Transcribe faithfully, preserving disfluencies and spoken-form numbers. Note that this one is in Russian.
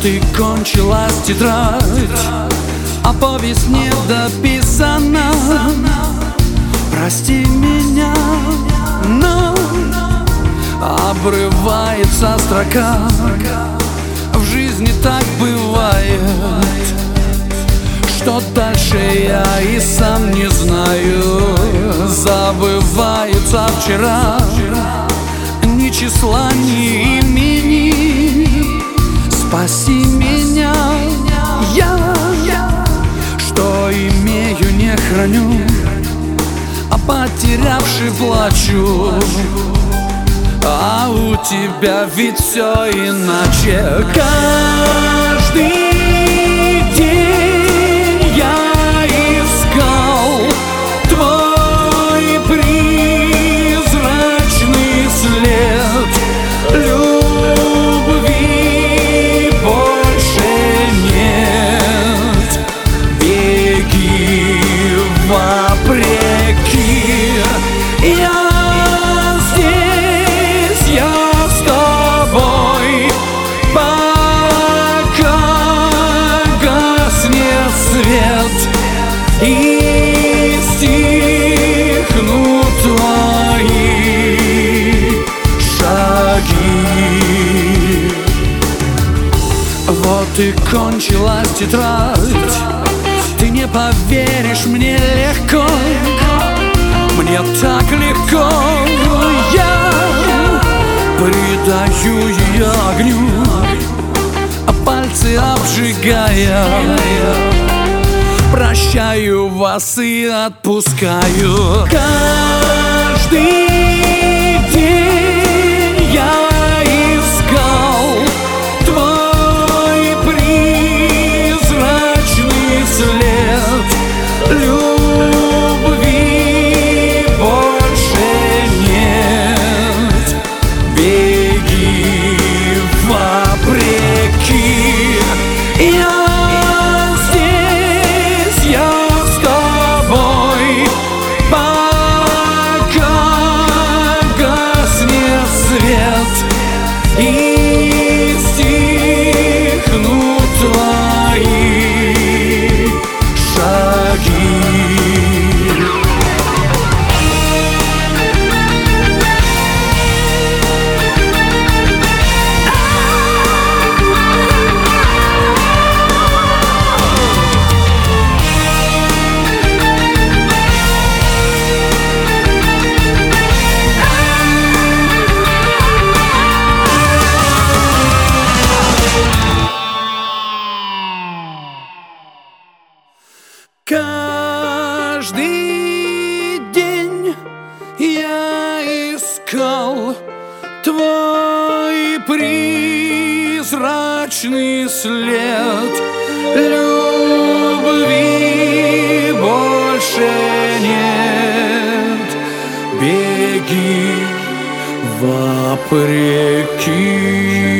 и кончилась тетрадь, а повесть не дописана. Прости меня, но обрывается строка. В жизни так бывает, что дальше я и сам не знаю. Забывается вчера, ни числа, ни имени. Спаси меня, я, что имею, не храню, а потерявший плачу. А у тебя ведь все иначе. Каждый день я искал твой призрачный след. Любви больше нет. Беги вопреки. Я и стихнут твои шаги. Вот и кончилась тетрадь. Ты не поверишь, мне легко, мне так легко. Я придаю ее огню, а пальцы обжигая. Прощаю вас и отпускаю. Каждый день я искал твой призрачный след. Любви больше нет. Беги вопреки. Я и стихнут твои шаги. Каждый день я искал твой призрачный след. Любви больше нет. Беги вопреки.